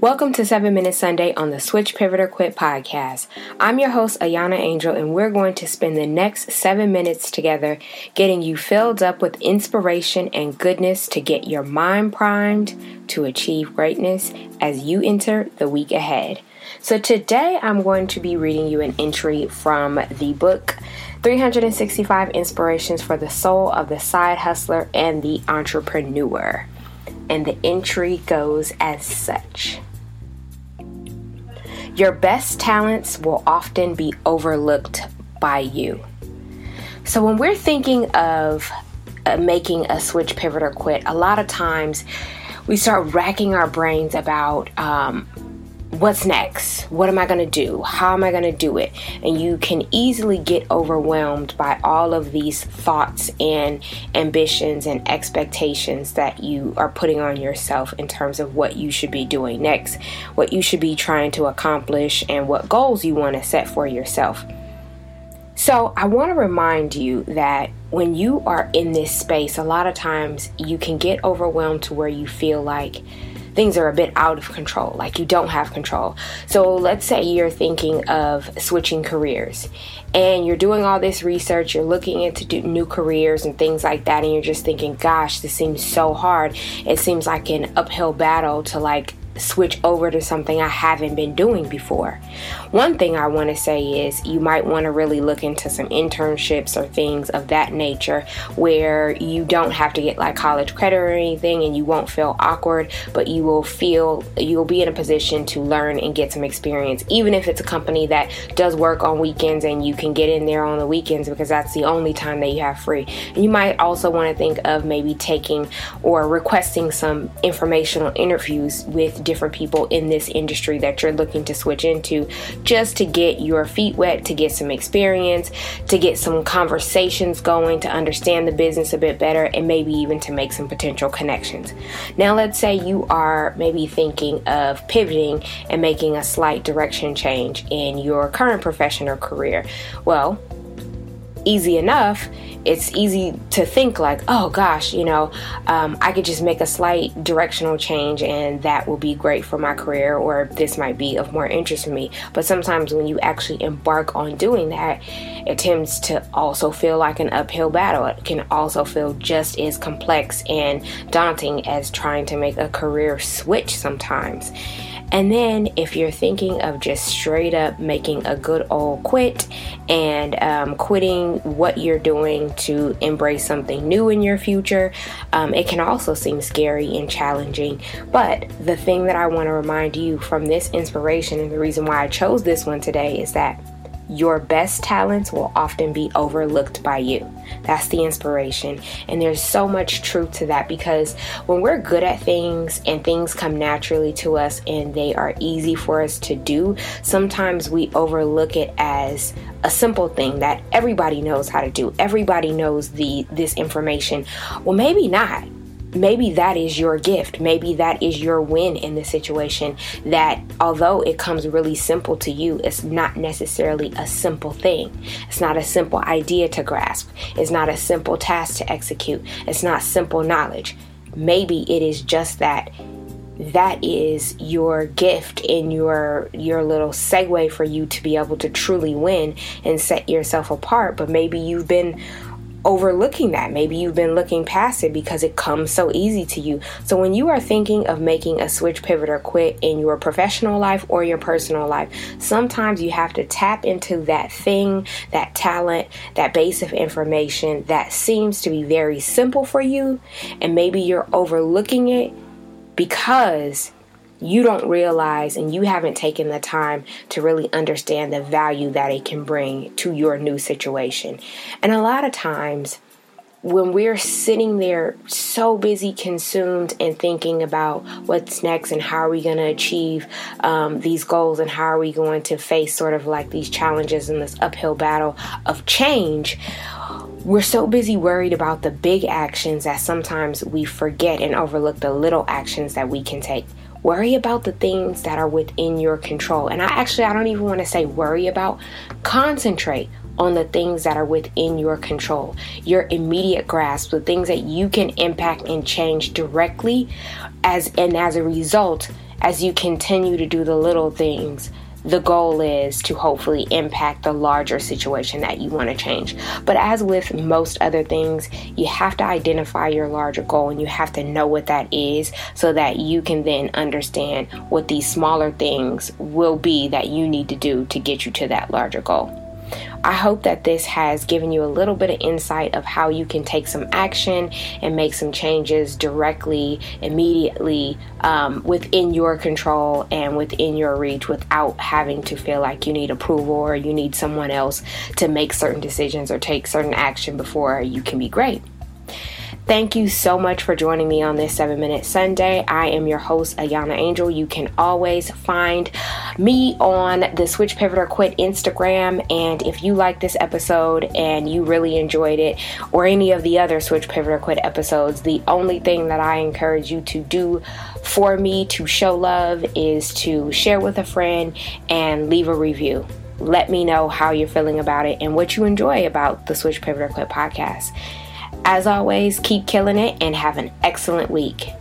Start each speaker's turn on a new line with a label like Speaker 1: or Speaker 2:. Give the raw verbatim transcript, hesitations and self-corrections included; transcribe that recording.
Speaker 1: Welcome to seven Minute Sunday on the Switch, Pivot, or Quit podcast. I'm your host, Ayana Angel, and we're going to spend the next seven minutes together getting you filled up with inspiration and goodness to get your mind primed to achieve greatness as you enter the week ahead. So today I'm going to be reading you an entry from the book three hundred sixty-five Inspirations for the Soul of the Side Hustler and the Entrepreneur. And the entry goes as such. Your best talents will often be overlooked by you. So when we're thinking of uh, making a switch, pivot, or quit, a lot of times we start racking our brains about um, what's next? What am I going to do? How am I going to do it? And you can easily get overwhelmed by all of these thoughts and ambitions and expectations that you are putting on yourself in terms of what you should be doing next, what you should be trying to accomplish, and what goals you want to set for yourself. So I want to remind you that when you are in this space, a lot of times you can get overwhelmed to where you feel like things are a bit out of control, like you don't have control. So let's say you're thinking of switching careers and you're doing all this research, you're looking into do new careers and things like that, and you're just thinking, gosh, this seems so hard. It seems like an uphill battle to like switch over to something I haven't been doing before. One thing I want to say is you might want to really look into some internships or things of that nature where you don't have to get like college credit or anything, and you won't feel awkward, but you will feel you'll be in a position to learn and get some experience, even if it's a company that does work on weekends and you can get in there on the weekends because that's the only time that you have free. And you might also want to think of maybe taking or requesting some informational interviews with different people in this industry that you're looking to switch into, just to get your feet wet, to get some experience, to get some conversations going, to understand the business a bit better, and maybe even to make some potential connections. Now, let's say you are maybe thinking of pivoting and making a slight direction change in your current profession or career. Well, easy enough. It's easy to think like, oh gosh, you know, um, I could just make a slight directional change and that will be great for my career, or this might be of more interest to me. But sometimes when you actually embark on doing that, it tends to also feel like an uphill battle. It can also feel just as complex and daunting as trying to make a career switch sometimes. And then if you're thinking of just straight up making a good old quit and um, quitting what you're doing to embrace something new in your future, um, it can also seem scary and challenging. But the thing that I want to remind you from this inspiration, and the reason why I chose this one today, is that your best talents will often be overlooked by you. That's the inspiration. And there's so much truth to that, because when we're good at things and things come naturally to us and they are easy for us to do, sometimes we overlook it as a simple thing that everybody knows how to do. Everybody knows the this information. Well, maybe not. Maybe that is your gift. Maybe that is your win in the situation, that although it comes really simple to you, it's not necessarily a simple thing. It's not a simple idea to grasp. It's not a simple task to execute. It's not simple knowledge. Maybe it is just that that is your gift and your your little segue for you to be able to truly win and set yourself apart. But maybe you've been overlooking that. Maybe you've been looking past it because it comes so easy to you. So when you are thinking of making a switch, pivot, or quit in your professional life or your personal life, sometimes you have to tap into that thing, that talent, that base of information that seems to be very simple for you, and maybe you're overlooking it because you don't realize and you haven't taken the time to really understand the value that it can bring to your new situation. And a lot of times when we're sitting there so busy, consumed, and thinking about what's next and how are we going to achieve um, these goals, and how are we going to face sort of like these challenges in this uphill battle of change, we're so busy worried about the big actions that sometimes we forget and overlook the little actions that we can take. Worry about the things that are within your control. And I actually, I don't even want to say worry about. Concentrate on the things that are within your control, your immediate grasp, the things that you can impact and change directly, as and as a result, as you continue to do the little things, the goal is to hopefully impact the larger situation that you want to change. But as with most other things, you have to identify your larger goal and you have to know what that is so that you can then understand what these smaller things will be that you need to do to get you to that larger goal. I hope that this has given you a little bit of insight of how you can take some action and make some changes directly, immediately, um, within your control and within your reach without having to feel like you need approval or you need someone else to make certain decisions or take certain action before you can be great. Thank you so much for joining me on this seven Minute Sunday. I am your host, Ayana Angel. You can always find me on the Switch Pivot or Quit Instagram. And if you like this episode and you really enjoyed it, or any of the other Switch Pivot or Quit episodes, the only thing that I encourage you to do for me to show love is to share with a friend and leave a review. Let me know how you're feeling about it and what you enjoy about the Switch Pivot or Quit podcast. As always, keep killing it and have an excellent week.